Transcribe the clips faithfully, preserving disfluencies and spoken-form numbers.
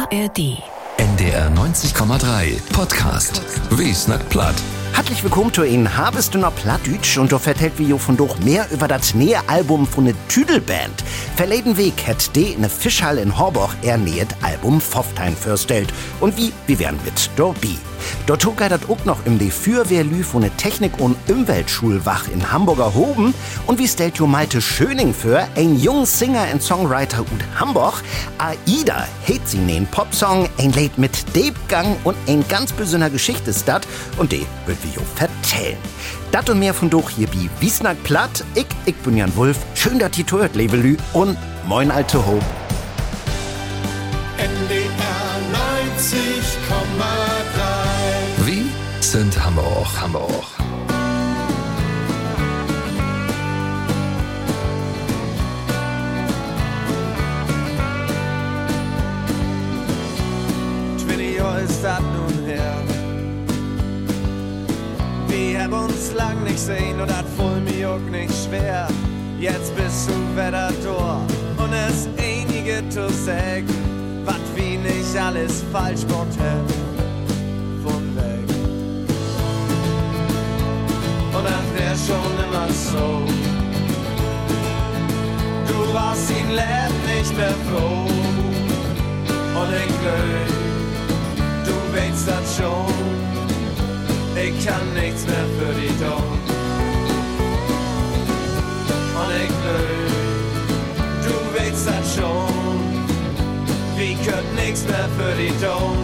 R D. N D R neunzig Komma drei Podcast. Wie snackt platt? Herzlich willkommen zu Ihnen. Habest du noch Plattdütsch und du vertellt wie jo von doch mehr über das neue Album von der Tüdelband. Verleden Weg hat die in der Fischhalle in Horborg er nähet Album Pfofftein vorstellt. Und wie, wir werden mit Dorbi. Dort trug er das auch noch im die Fürwehrlü von der Technik- und Umweltschulwach in Hamburger Hoben. Und wie stellt jo Malte Schöning für, ein junger Singer und Songwriter ut Hamburg. Aida heit sie nen Popsong, ein Lied mit Debgang und ein ganz besonderer Geschichte ist dat. Und die wird wir jo vertellen. Dat und mehr von doch hier wie Wiesnack platt. Ich, ich bin Jan Wulff. Schön, dass ihr tört, Levelü. Und moin, alte Hob. N D R neunzig Komma drei. Wie sind Hamburg, Hamburg. zwanzig Jahre ist das nun her. Wir haben uns lang nicht sehen und das voll mir auch nicht schwer. Jetzt bist du wieder da und es einige zu sagen, was wie nicht alles falsch gemacht hat. Von weg. Und das wär schon immer so. Du warst ihn Leben nicht mehr froh. Und ich glaub, du weißt das schon. Ich kann nichts mehr für dich tun. Und ich glaub, du weißt das schon. Wir können nichts mehr für dich tun.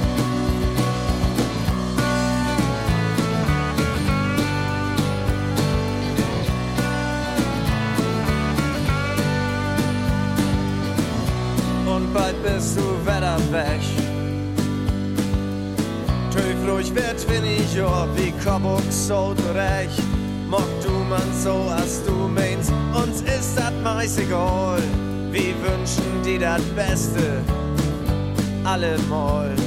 Und bald bist du wieder weg. Ruhig wird wenig Jahr, wie Coburg so recht. Mock du man so, als du meinst, uns ist das meist egal. Wir wünschen dir das Beste, allemal.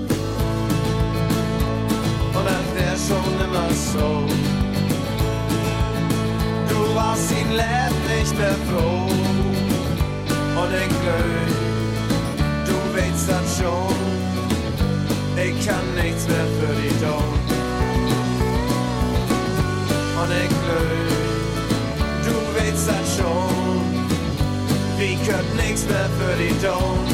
Und das wär schon immer so. Du warst ihn Leben nicht mehr froh. Und ich glaub, du weißt das schon. Ich kann nichts mehr für dich tun. Und ich glaub, du weißt das schon. Wir können nichts mehr für dich tun.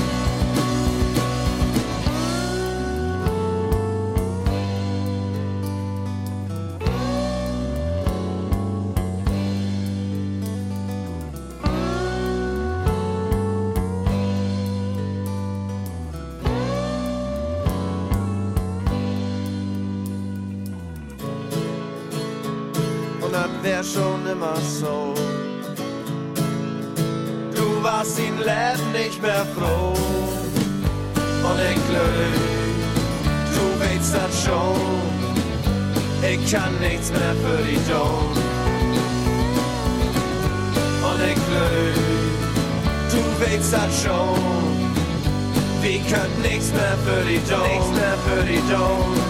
Wär schon immer so. Du warst ihn Leben nicht mehr froh. Und ich glaub, du weißt das schon. Ich kann nichts mehr für dich tun. Und ich glaub, du weißt das schon. Wir können nichts mehr für dich tun. Nichts mehr für dich tun.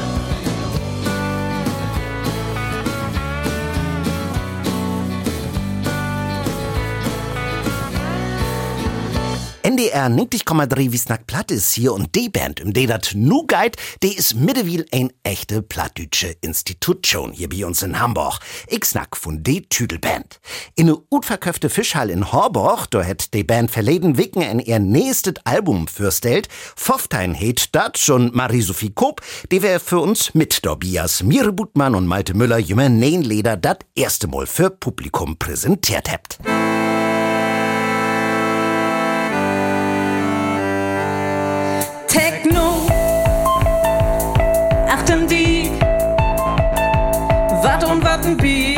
N D R neunzig Komma drei Wiesnack platt ist hier und die Band, um die dat nu geht, die ist mittlerweile ein echte plattdütsche Institution hier bei uns in Hamburg. Ich snack von die Tüdelband. In ne utverköfte Fischhalle in Horborg, da hat die Band verleden Wicken in ihr nächstes Album vorstellt. Pfofftein heit dat schon Marie-Sophie Koop, die wär für uns mit Dorbias Mire Butmann und Malte Müller jünger Nähnleder dat erste Mal für Publikum präsentiert habt. Techno, achten die, wat und wat ein Beat.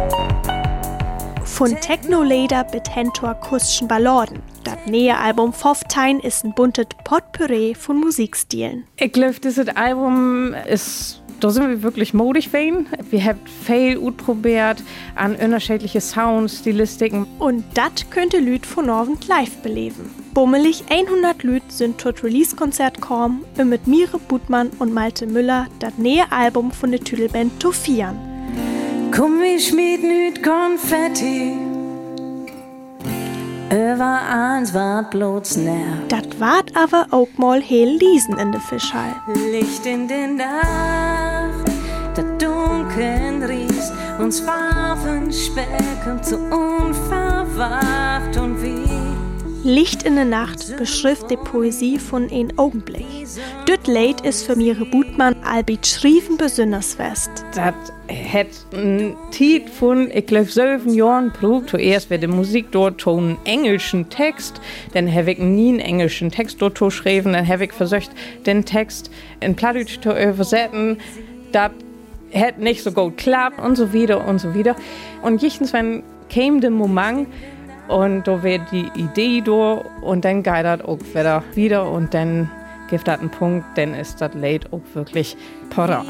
Von Techno-Leder bis Hentor Kustschen Balladen. Das neue Album Pfofftein ist ein buntes Potpourri von Musikstilen. Ich glaube, dieses Album ist, da sind wir wirklich modig gewesen. Wir haben viel ausprobiert an unterschiedliche Sounds, Stilistiken. Und das könnte Lüd von Norwend live beleben. Bummelig hundert Lüd sind tot Release-Konzert kommen, um mit Mire Butmann und Malte Müller das neue Album von der Tüdelband zu feiern. Komm, wir schmieden Lüd Konfetti Über eins ward bloß nerv. Dat ward aber auch mal heel Liesen in de Fischhall. Licht in den Nacht, der Dunkeln ries, uns warfen Speck zu unverwacht und wie. Licht in der Nacht beschrift die Poesie von ein Augenblick. Düt Lied ist für Mire Budmann albit schrieben besonders fest. Das hat ein Tiet von, ich glaube, sieben Jahren probt. Zuerst wird die Musik dort einen englischen Text, dann habe ich nie einen englischen Text dort geschrieben, dann habe ich versucht, den Text in Plattdeutsch zu übersetzen. Das hat nicht so gut geklappt und so wieder und so wieder. Und irgendwann kam der Moment, und da wird die Idee da und dann geht das auch wieder wieder und dann gibt das einen Punkt, dann ist das Lied auch wirklich parat.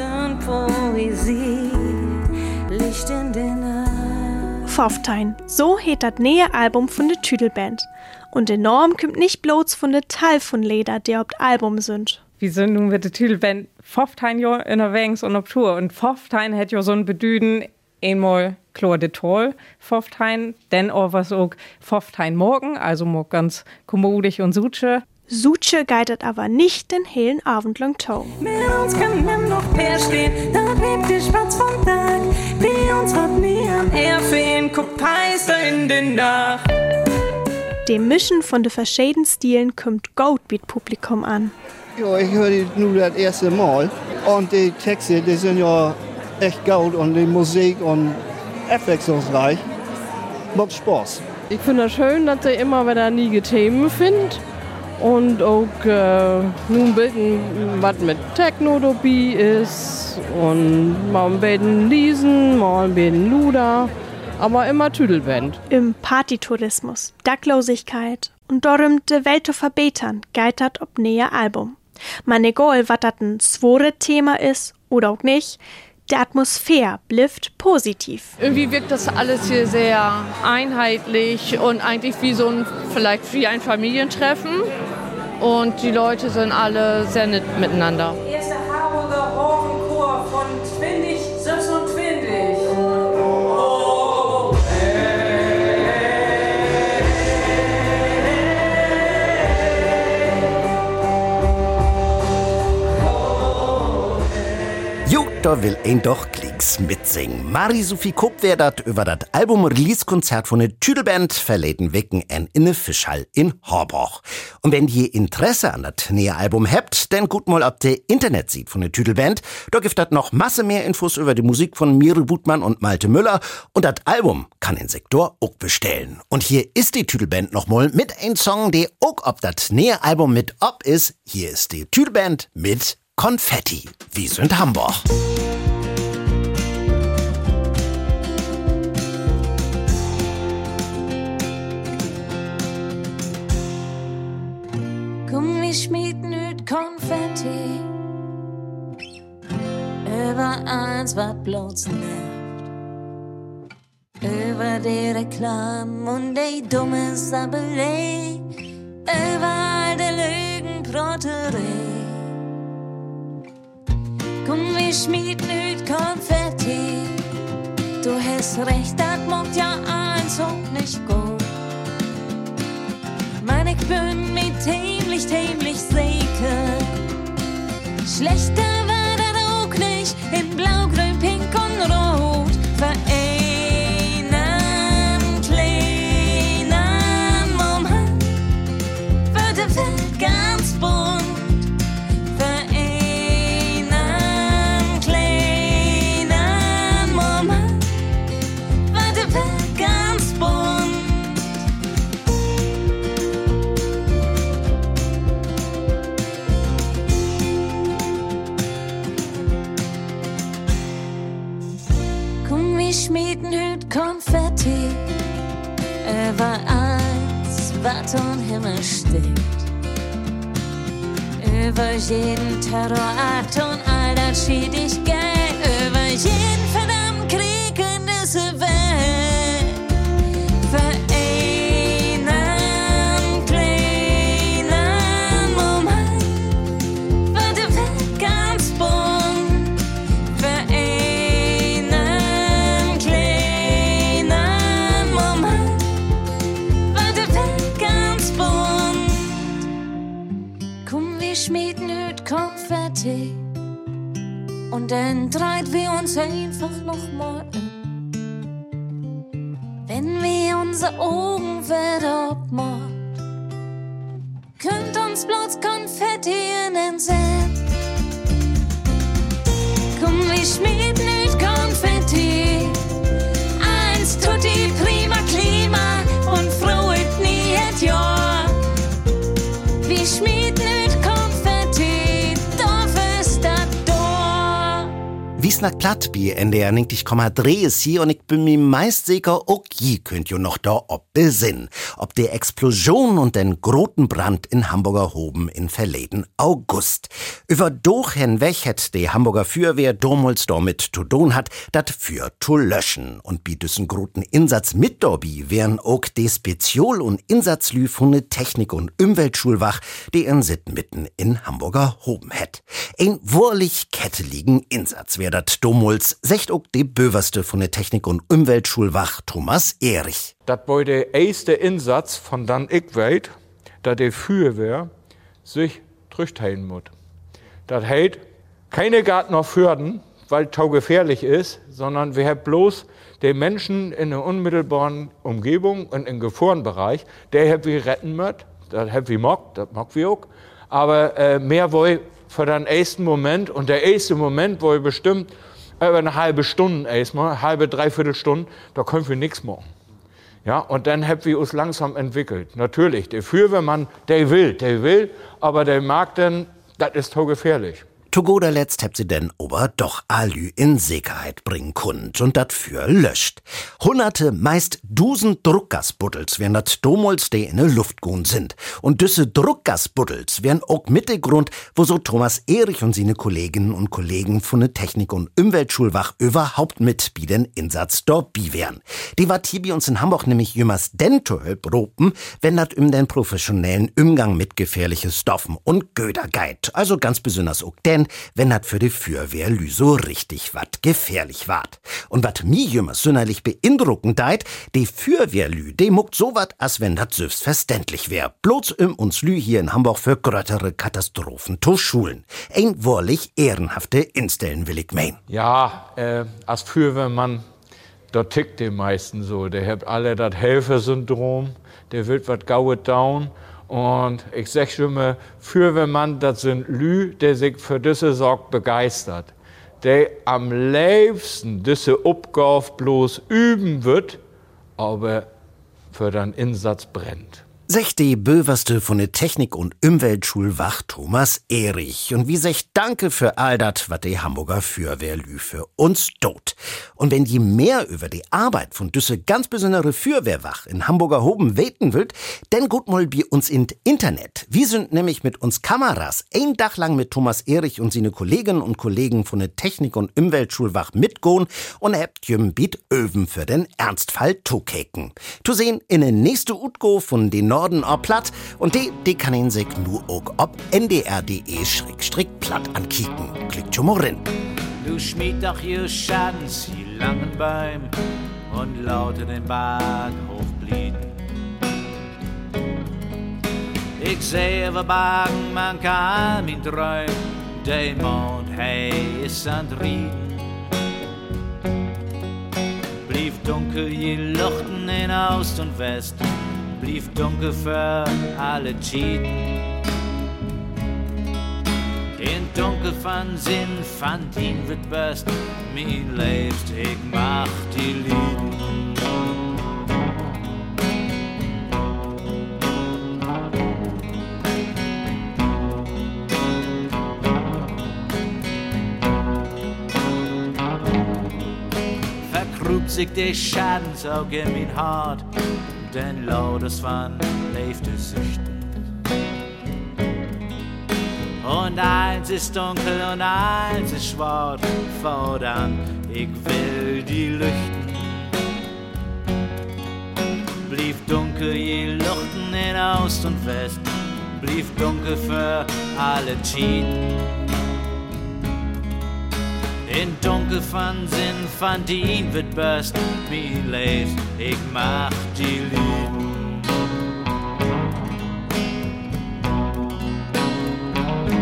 Poesie, Licht in den Nacht. Pfofftein, so heet das neue Album von der Tüdelband. Und der Norm kommt nicht bloß von der Teil von Leder, die auf dem Album sind. Wir sind nun mit der Tüdelband fünfzehn Jahre unterwegs und auf Tour und fünfzehn hat ja so ein Bedüden einmal klar de Toll, fünfzehn, dann auch was auch fünfzehn morgen, also mal ganz kommodisch und suche. Suche geitet aber nicht den hellen Abend lang tau. Mit uns kann man noch mehr stehen, da lebt der Spatz vom Tag, wie uns hat nie am Erfehlen, guck Peister in den Dach. Dem Mischen von den verschiedenen Stilen kommt Goldbeat-Publikum an. Ja, ich höre die nur das erste Mal und die Texte, die sind ja echt gut und die Musik und abwechslungsreich. Macht Spaß. Ich finde es schön, dass er immer wieder nie Themen findet und auch äh, nun ein bisschen was mit Techno dabei ist und mal ein bisschen Liesen, mal ein bisschen Luder, aber immer Tüdelband. Im Partytourismus, Dacklosigkeit und darum de Welt zu verbetern, geitert ob näher Album. Man egal, was das ein swore Thema ist oder auch nicht, die Atmosphäre bleibt positiv. Irgendwie wirkt das alles hier sehr einheitlich und eigentlich wie so ein, vielleicht wie ein Familientreffen. Und die Leute sind alle sehr nett miteinander. Erster Harburger Hornchor von Twindig, sechsundzwanzig. Oh, Jo, da will ein doch Klicks mitsingen. Marie-Sophie Kopp werdet über das Album-Release-Konzert von der Tüdelband verleden Wecken en in ne Fischhall in Horbach. Und wenn ihr Interesse an das neue Album habt, dann gut mal ob der Internetseite von der Tüdelband. Da gibt das noch Masse mehr Infos über die Musik von Mire Budmann und Malte Müller. Und das Album kann den Sektor auch bestellen. Und hier ist die Tüdelband nochmal mit ein Song, der auch ob das neue Album mit ob ist. Hier ist die Tüdelband mit Konfetti. Wir sind Hamburg. Komm, wir schmieden nüt Konfetti über eins, wat bloß nervt. Über die Reklam und die dumme Sabelei, über all die Lügenbrotterei. Komm, wir schmieden nüt Konfetti. Du hast recht, das macht ja eins auch nicht gut. Mann, ich bin mir tämlich, tämlich sicher. Schlechter war das auch nicht in Blau, Grün, Pink und Rot. Für einen kleinen Moment wird die Welt ganz bunt. Schmieden hüt Konfetti über eins, wat am Himmel steht. Über jeden Terrorakt und all das schied ich gern. Über jeden verdammten Krieg in dieser Welt. Für einen kleinen Moment wird die Welt ganz bunt. Für einen kleinen Moment wird schmieden hüt Konfetti und dann dreht wir uns einfach noch mal um. Wenn wir unsere Augen wieder abmacht, könnt uns bloß Konfetti in den Sinn. Komm, wir schmieden hüt Konfetti, eins tutti prima Klima und frohet nie et Jahr. Wir schmieden hüt Konfetti, Dorf ist dat Dor. Wiesnack platt, bi N D R neunzig Komma drei ist hier und ich bin mir meist sicher, auch je könnt ihr noch da ob besinn. Ob der Explosion und den großen Brand in Hamburger Hoben in verleden August. Über doch hinweg hat die Hamburger Feuerwehr damals damit zu tun hat, dat für zu löschen. Und bi düssen großen Insatz mit dobi wären auch die Spezial- und Insatzlü von der Technik- und Umweltschulwach, die in Sitten mitten in Hamburger Hoben hat. Ein wahrlich ketteligen Insatz wär dat damals, secht auch die Böverste von der Technik- und Umweltschulwach Thomas Erich. Das war der erste Einsatz von dann ich weiß, dass die Feuerwehr sich zurückteilen muss. Das heißt, keine Garten noch fördern, weil es gefährlich ist, sondern wir haben bloß die Menschen in der unmittelbaren Umgebung und im Gefahrenbereich, der haben wir retten müssen. Das haben wir mockt, das mock wir auch. Aber äh, mehr wohl für den ersten Moment. Und der erste Moment, wo ich bestimmt über eine halbe Stunde erstmal, eine halbe, dreiviertel Stunde, da können wir nichts machen. Ja, und dann haben wir uns langsam entwickelt. Natürlich, der Feuerwehrmann, der will, der will, aber der mag dann, das ist so gefährlich. To guter Letzt habt sie denn aber doch Alü in Sicherheit bringen können und dat für löscht. Hunderte, meist Dusend Druckgasbuddels wären dat damals die in der Luft gehen sind. Und düsse Druckgasbuddels wären auch mit der Grund, wo so Thomas Erich und seine Kolleginnen und Kollegen von der Technik- und Umweltschulwach überhaupt mit bi den Insatz dabei wären. Die war hier bei uns in Hamburg nämlich jümmers den zu proben, wenn dat um den professionellen Umgang mit gefährlichen Stoffen und Göder geht. Also ganz besonders auch den, wenn dat für die Feuerwehr so richtig wat gefährlich ward. Und wat mi jümmer sonderlich beeindruckend deit, die Feuerwehrlü, die muckt so wat, als wenn dat selbstverständlich wär. Bloß um uns Lü hier in Hamburg für gröttere Katastrophen zu schulen. Ein wahrlich ehrenhafte Instellen will ich mein. Ja, äh, als Feuerwehrmann, da tickt die meisten so. Der hat alle das Helfersyndrom, der will wat gauet down. Und ich sag schon mal, Feuerwehrmann, das sind Lü, der sich für diese Sorge begeistert. Der am liebsten diese Aufgabe bloß üben wird, aber für den Einsatz brennt. Sech die Böverste von der Technik- und Umweltschulwach Thomas Erich. Und wie sech danke für all dat, wat die Hamburger Feuerwehrlü für uns tut. Und wenn je mehr über die Arbeit von düsse ganz besondere Feuerwehrwach in Hamburger Hoben weten wollt, dann gut mal bei uns in Internet. Wir sind nämlich mit uns Kameras ein Tag lang mit Thomas Erich und seine Kolleginnen und Kollegen von der Technik- und Umweltschulwach mitgehen und habt jüm Biet Öven für den Ernstfall tukeken. Zu sehen in der nächste Utgo von den Norden or platt und die, die kann ihn sich nur auch ob n d r punkt d e schrägstrich platt ankicken. Klickt schon mal rein. Du schmied doch ihr Schadens, die langen Beim und lautet den Bart hochblieben. Ich sehe, wir bagen, man kann mich träumen, der Mond, hey, ist an Rieden. Blieb dunkel, je Luchten in Ost und West, blieb dunkel für alle Cheaten. In dunkel van Sinn fand ihn wird best, mir lebst, ich mach die Lieben. Vergrub sich der Schadensaug in mein Hart, denn lautes Wann lebt es süchten. Und eins ist dunkel und eins ist schwarz, fordern, ich will die Lüchten. Blieb dunkel, je Luchten in Ost und West, blieb dunkel für alle Cheaten. In dunkel van Sinn van dien wird best, mir leeft, ich mach die Lieben.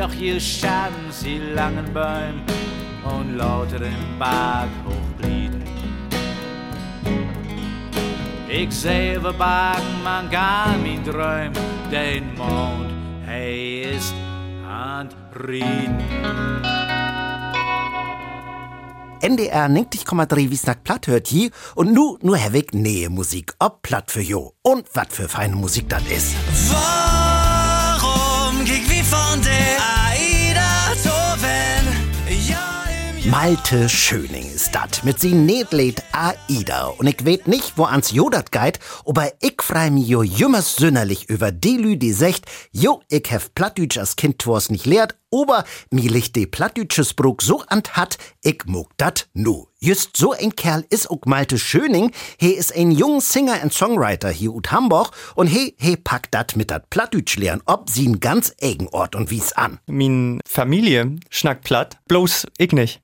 doch hier Schaden, sie langen Bäume und lauter im Berg hochblieben. Ich sehe wir Bergen, man gar mein Träum, den Mond, hey, ist an Rieden. N D R neunzig Komma drei Wies nackt Platt hört je und nu nur herweg Nähe Musik ob Platt für jo. Und wat für feine Musik das ist. Warum ging wie von der Aida Toven? Ja, im Malte Schöning ist dat mit sie Nedled Aida. Und ich weet nicht, wo ans Jodat geit, aber ich frei mi jo jümmers sünnerlich über die Lü, die secht, jo, ich hef Plattdütsch als Kind twas nicht lehrt, aber mi licht de Plattdütsches Brug so ant hat, ich mog dat nu. Just so ein Kerl is ook Malte Schöning, he is ein jung Singer and Songwriter hier ut Hamburg und he, he packt dat mit dat Plattdütsch lernen, ob sie'n ganz eigen Ort und wie's an. Min Familie schnackt platt, bloß ich nicht.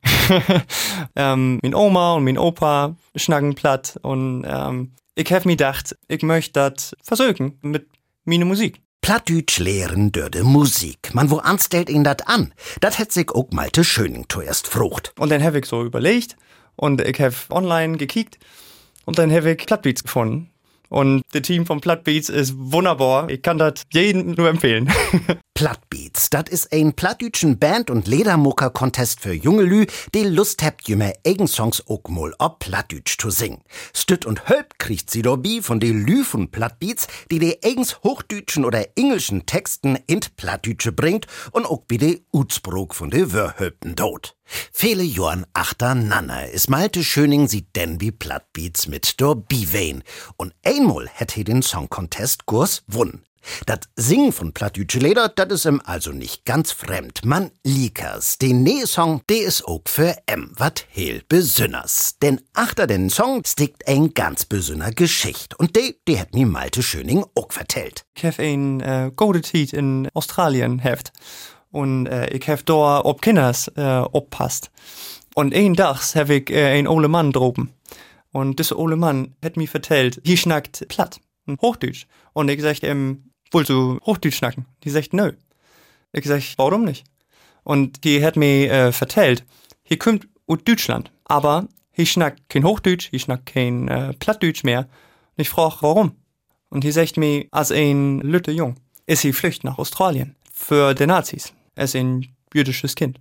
ähm, min Oma und min Opa schnacken platt und ähm, ich hab mi gedacht, ich möchte dat versöken mit mine Musik. Plattdütsch lehren dörde Musik. Man wo anstellt ihn dat an. Dat hätt sich ook Malte Schöning zuerst frucht. Und dann hab ich so überlegt und ich hab online gekickt und dann hab ich Plattbeats gefunden. Und das Team von Plattbeats ist wunderbar. Ich kann das jedem nur empfehlen. Plattbeats, das ist ein plattdütschen Band- und Ledermucker-Contest für junge Lü, die Lust habt, jümer eigen Songs ook mal ob Plattdütsch zu singen. Stütt und Hölp kriegt sie dobie von de Lü von Plattbeats, die de eigens hochdütschen oder englischen Texten in Plattdütsche bringt und ook wie de Utsbrug von de Wörhölpen dort. Viele Jorn achternanner is Malte Schöning sie denn wie Plattbeats mit dobie wein. Und einmal hätt he den Song-Contest Kurs wunn. Dat Singen von Plattdütsche Leder, dat is ihm also nicht ganz fremd. Man liekers. Den Nähe-Song, de is ook für em wat heel besünners. Denn achter den Song stickt ein ganz besünner Geschicht. Und de, de hat mir Malte Schöning ook vertellt. Ich hab ein äh, Golden Tiet in Australien heft. Und äh, ich hab da ob Kinders äh, oppasst. Und ein Dachs hab ich äh, ein ole Mann droben. Und dieser ole Mann hat mir vertellt, hier schnackt platt, Hochdeutsch. Und ich sag ihm, willst du Hochdeutsch schnacken? Die sagt, nö. Ich sag, warum nicht? Und die hat mir äh, vertellt, hier kommt aus Deutschland, aber hier schnackt kein Hochdeutsch, hier schnackt kein äh, Plattdeutsch mehr. Und ich frag, warum? Und die sagt mir, als ein lütte Jung ist sie flücht nach Australien für die Nazis. Er ist ein jüdisches Kind.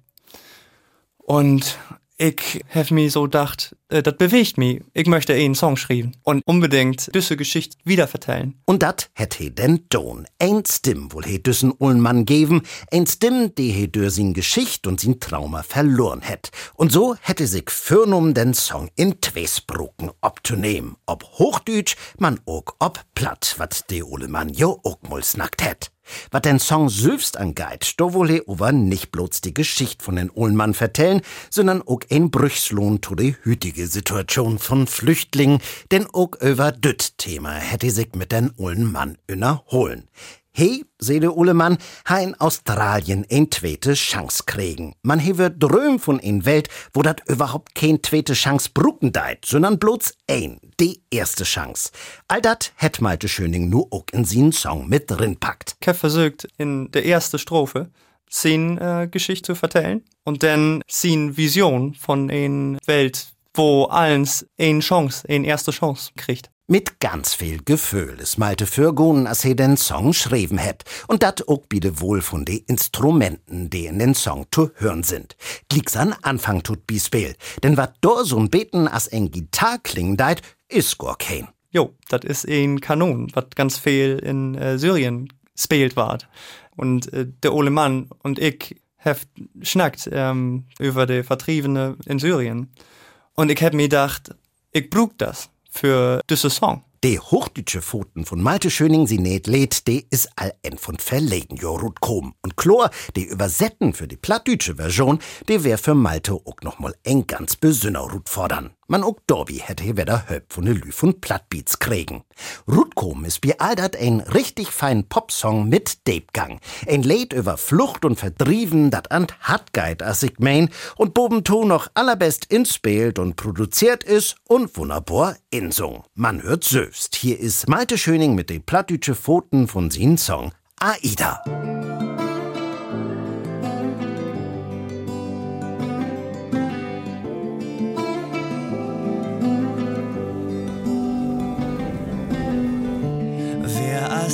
Und ich hab mir so gedacht, äh, das bewegt mich. Ich möchte einen Song schreiben und unbedingt diese Geschichte wiedervertellen. Und dat hätt he denn don. Ein Stimm wohl he düssen ullen Mann geben, ein Stimm, die he durch sin Geschicht und sin Trauma verloren hätt. Und so hätte sich fürnum den Song in Twesbroken obzunehmen. Ob Hochdeutsch, man ook ob Platt, wat de ole Mann jo ook mol snackt hätt. Wat den Song selbst angeit, do wohl he over nicht bloß die Geschichte von den ollen Mann vertellen, sondern ook ein Brüchslohn zu de hütige Situation von Flüchtlingen, denn ook über düt Thema hätte sich mit den ollen Mann innerholen. He, seh de ole Mann, ha in Australien ein tweete Chance kriegen. Man he wird dröm von ein Welt, wo dat überhaupt kein tweete Chance brucken deit, sondern bloß ein, die erste Chance. All dat hätt Malte Schöning nur ook in sin Song mit drin packt. Ich hab versucht, in der ersten Strophe sin äh, Geschichte zu vertellen und dann sin Vision von ein Welt, wo allens ein Chance, ein erste Chance kriegt. Mit ganz viel Gefühl is Malte Fürgonen, als he den Song schreiben hätt. Und dat ook bide wohl von de Instrumenten, die in den Song zu hören sind. Glicks an Anfang tut bi Spiel. Denn wat do so'n Beten as en Gitarre klingen deit, is gar kein. Jo, dat is ein Kanon, wat ganz viel in äh, Syrien spielt ward. Und äh, der ole Mann und ich heft schnackt ähm, über de Vertriebene in Syrien. Und ich hab mir gedacht, ich brauch das für diese Song. De hochdeutsche Pfoten von Malte Schöning sie näht lädt, de is all en von verlegen Jorut kom. Und Chlor, de Übersetten für die plattdeutsche Version, de wär für Malte ook noch mal eng ganz besünner Rut fordern. Man ook Dorbi hätte he wieder Höp von de Lü von Plattbeats kriegen. Rutkom is bi all dat ein richtig fein Popsong mit Deepgang. Ein Lied über Flucht und Verdrieven, dat an Hartgeit as ich mein, und bobento noch allerbest inspielt und produziert is und wunderbar insung. Man hört selbst. Hier is Malte Schöning mit de plattdeutsche Pfoten von sin Song Aida.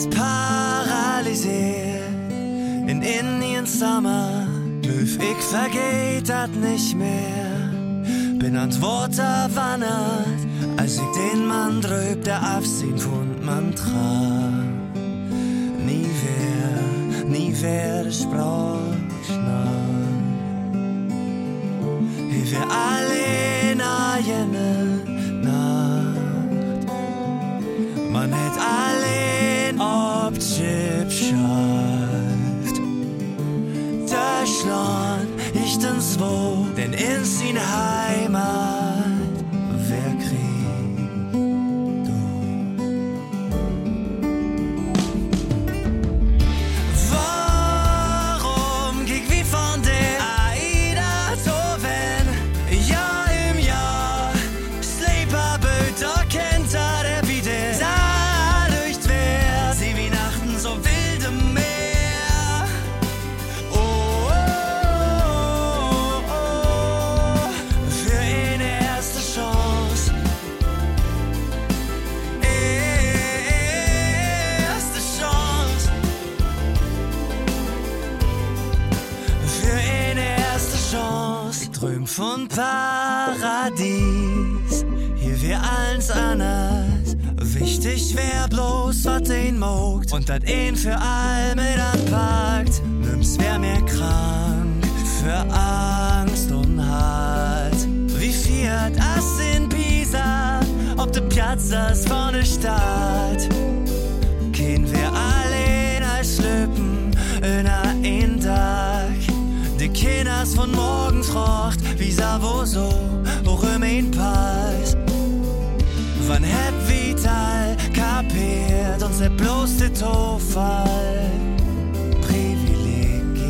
ist paralysiert. In Indian Summer löf ich vergeht dat nicht mehr. Bin ans Wasser wandert, als ich den Mann drüb, der Absehen von Mantra. Nie wer, nie wer de Sprach schnarrt. Hier wir alle in eine Nacht. Man hat allein ob Chip schafft. Deutschland, ich denn so, denn in sin Heimat, wer kriegt du? Warum ging wie von der Aida Toven? Ja im Jahr, Sleeperböter kennt er der wieder. Dadurch wär sie Weihnachten so wilde Meer. Oh, oh, oh, oh, für eine erste Chance. Erste Chance. Für eine erste Chance. Ich träum von Paradies. Hier wär alles anders. Wichtig wär bloß, was den mogt. Und dat een für all mit anpackt. Nimm's wär mehr krank. Für Angst und Halt. Wie fiat as in Pisa. Ob de Piazzas von der Stadt. Kein wir allein als Schlüppen in ein Tag. Die Kinders von morgen frocht, wie Savo so, worum ihn passt. Wann hat Vital kapiert, uns der bloß der Tofall privilegiert.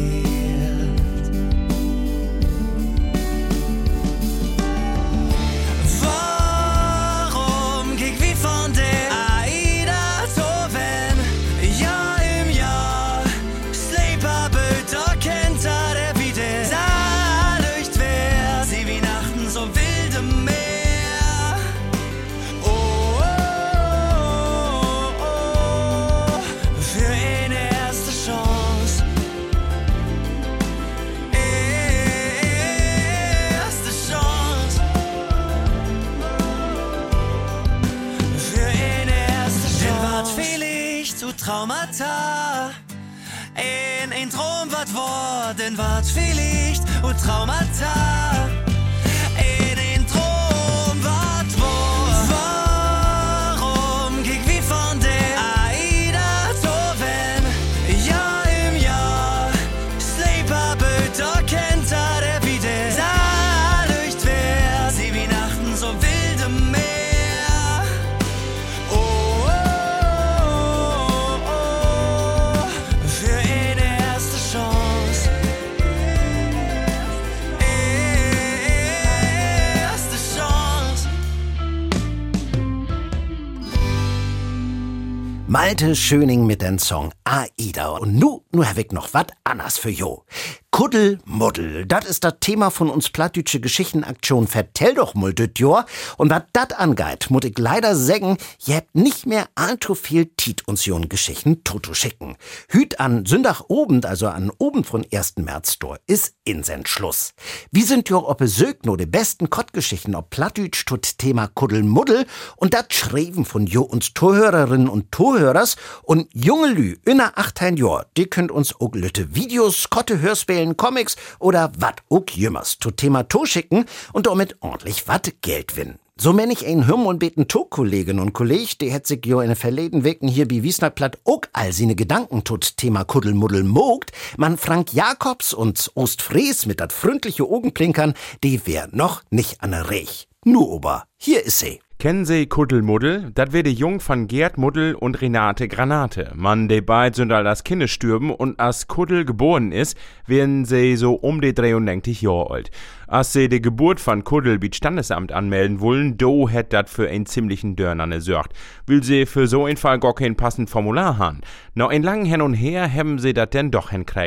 Warum ging wie von der Aida Toven? Ja im Jahr, Sleeperböter kennt er der wieder. Dadurch wär sie Weihnachten so wilde Meer. Oh, oh, oh, oh, für eine erste Chance. Erste Chance. Für eine erste Chance. Denn wart vielleicht zu Traumata. In ein Traum wat war, denn wart vielleicht zu Traumata. In ein Traum wat war. Warum ging wie von der Aida Toven? Ja im Jahr, Sleeperböter kennt er der wieder. Dadurch wär sie Weihnachten so wilde Meer. Oh, oh, oh, oh, für eine erste Chance. Erste Chance. Malte Schöning mit den Song Aida. Und nu, nu hab ich noch wat anders für jo. Kuddelmuddel, dat ist das Thema von uns plattdütsche Geschichtenaktion Vertell doch mal düt Jahr. Und wat dat angeht, muss ich leider sagen, je habt nicht mehr allzu viel Tiet uns jon Geschichten toto schicken. Hüt an Sündagobend, also an Obend von ersten März door, ist Insenschluss. Wie sind jo ob besögt no de besten Kottgeschichten ob plattdütsch tut Thema Kuddelmuddel und dat schreiben von jo uns Torhörerinnen und Torhörers und junge Lü inner achtzehn Jahr, die könnt uns auch lütte Videos, Kotte Hörspielen, Comics oder wat auch jümmers zu Thema To schicken und damit ordentlich wat Geld gewinnen. So wenn ich ein Hürm und beten To-Kollegin und Kolleg, die hätt sich jo in den verleden Wegen hier bei Wiesnackplatt auch all seine Gedanken tut Thema Kuddelmuddel mogt, man Frank Jakobs und Ostfries mit dat freundliche Augenblinkern, die wär noch nicht an der Rech. Nu ober, hier ist sie. Kennen Sie Kuddelmuddel? Dat wär de Jung von Gerd Muddel und Renate Granate. Man, de beid sind all das Kindes stürben und as Kuddel geboren ist, werden sie so um de dreiundneunzig Jahre alt. As sie de Geburt von Kuddel bi Standesamt anmelden wollen, do hätt dat für ein ziemlichen Dörnerne sorgt. Will sie für so ein Fall gar kein passend Formular haben. Noch ein langen Hin und Her haben sie dat denn doch hinkriegen.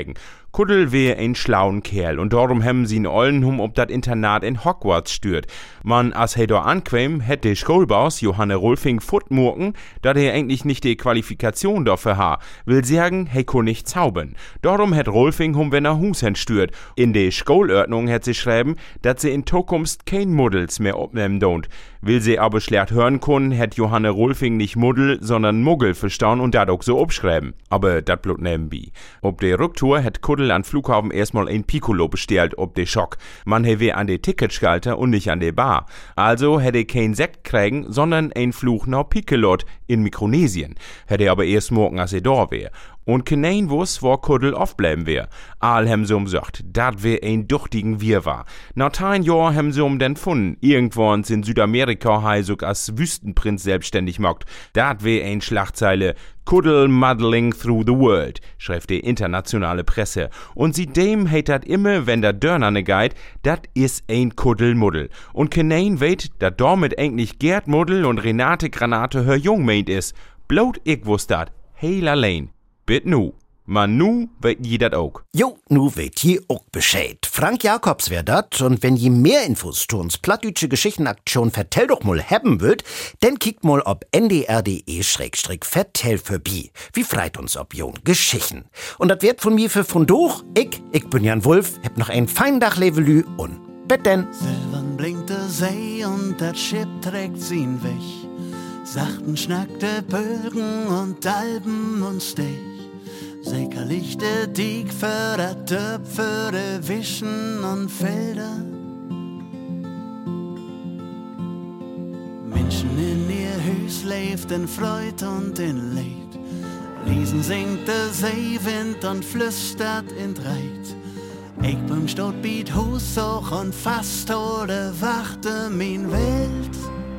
Kuddel wär ein schlauen Kerl und darum haben sie ihn allen hum ob dat Internat in Hogwarts stürt. Man, as he da anquem, hätte der Schulboss Johanne Rolfing futmurken, dat er eigentlich nicht die Qualifikation dafür ha, will sagen, he kann nicht zaubern. Darum hätt Rolfing hum wenn er Hus entstürt. In de Schulordnung hätt sie schreiben, dat sie in Zukunft kein Muddels mehr opnehmen don't. Will sie aber schlecht hören können, hätt Johanne Rolfing nicht Muddel, sondern Muggel verstauen und dat auch so abschreiben. Aber dat blut nebenbei. Ob de Rücktour hätt Kuddel an Flughafen erstmal ein Piccolo bestellt, ob de Schock. Man he an de Ticketschalter und nicht an de Bar. Also hätte kein Sekt kriegen, sondern ein Fluch nach Piccolot in Mikronesien. Hätte aber erst morgen, als er da wär. Und kein wuss, wo Kuddel aufbleiben wär. All hem so sagt, dat wär ein duchtigen Wirrwarr. Nach ein Jahr hem so um den funden. Irgendwann in Südamerika heisug als Wüstenprinz selbstständig mockt. Dat wär ein Schlagzeile. Kuddel muddling through the world, schreibt die internationale Presse. Und seitdem heit dat immer, wenn der Dörnerne geht, dat is ein Kuddelmuddel. Und kein weet, dat damit eigentlich Gerd Muddel und Renate Granate hör Jung meint is. Bloot ich wuss dat, heil allein. Bit nu. Man nu weet je dat ook. Jo, nu weet je ook Bescheid. Frank Jacobs wär dat, und wenn je mehr Infos zu uns Plattdütsche Geschichtenaktion Vertell doch mal haben wollt, dann kickt mal ob n d r punkt d e schrägstrich vertell vorbei. Wie freit uns ob jon Geschichten. Und dat wird von mir für von doch. Ich, ich bin Jan Wulff, hab noch ein fein Dach Levelü und bet denn. Silbern blinkt der See und dat Schiff trägt ihn weg. Sachten schnackte Bögen und Alben und Stech. Säckerlich der Dieg für der Töpf, für de Wischen und Felder. Menschen in ihr Hüs lebt in Freud und in Leid. Riesen singt der Seewind und flüstert in Reit. Ich bin stot biet Hus hoch und fast oder wachte min Welt.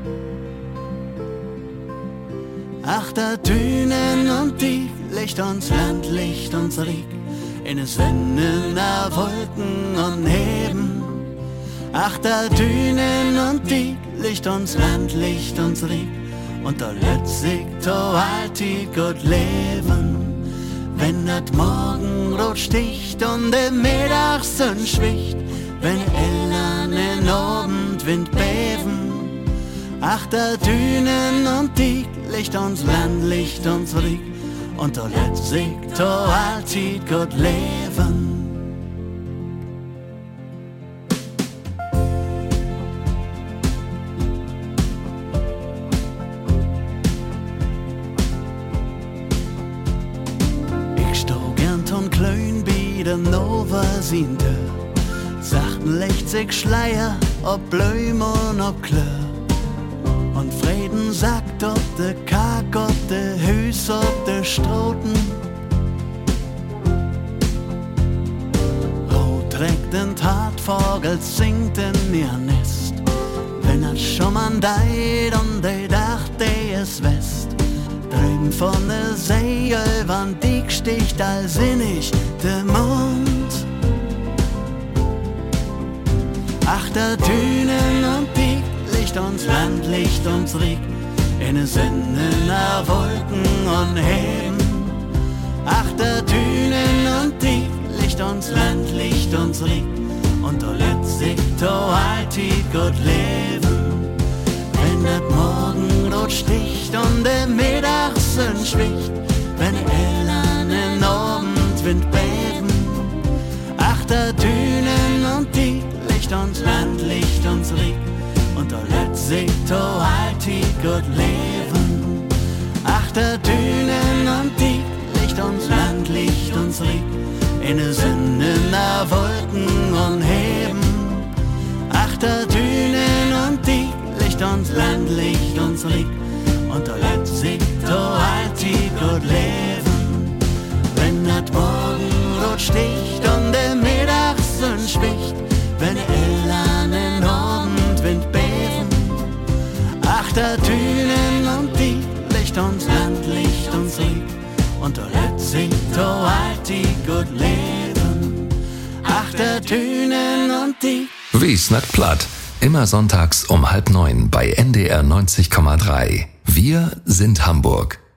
Achter Dünen und die Licht uns Land, Licht uns Rieg, in es Winden der Wolken und Heben. Achter Dünen und die Licht uns Land, Licht uns Rieg, und da letztlich to alti gut leben. Wenn dat Morgenrot sticht und der Mittagssonn schwicht, wenn Eltern in Abendwind beben. Achter Dünen und die Licht uns Land, Licht uns Rieg, und da letztlich to alti gut leben. Ich stau gern ton klein bei der Nova sin Tür. Sachten legt sich Schleier ob Blüm und ob Klör. Und Frieden sagt ob de Karg, ob de Hüs, ob de Stroten. Rot trägt den Tatvogel, singt in ihr Nest. Wenn er schon mal deit und de dacht, de is West. Drüben von der See, übern Dieg sticht allsinnig de Mond. Achter Dünen und Dieg, Licht uns Land, Licht uns Rieg, in es Sinnen der Wolken und Heben. Achter Dünen und Dieg, Licht uns Land, Licht uns Rieg, und da letztlich to alti gut leben. Wenn dat Morgenrot sticht und der Mittagssonn schwicht, wenn Eltern in Abendwind beben. Achter Dünen und Dieg, Licht uns Land, Licht uns Rieg, und da letztlich to alti gut leben. Achter Dünen und Dieg, Licht uns Land, Licht uns Rieg, in de Sinnen der Wolken und Heben. Achter Dünen und Dieg, Licht uns Land, Licht uns Rieg, und da letztlich to alti gut leben. Wenn dat Morgenrot sticht und der Mittagssonn schwicht, wenn Eltern in Abendwind beben. Achter Dünen und Dieg, Licht uns Land, Licht uns Rieg, und da letztlich to alti gut leben. Achter Dünen und Dieg. Wie snackt platt? Immer sonntags um halb neun bei N D R neunzig Komma drei. Wir sind Hamburg.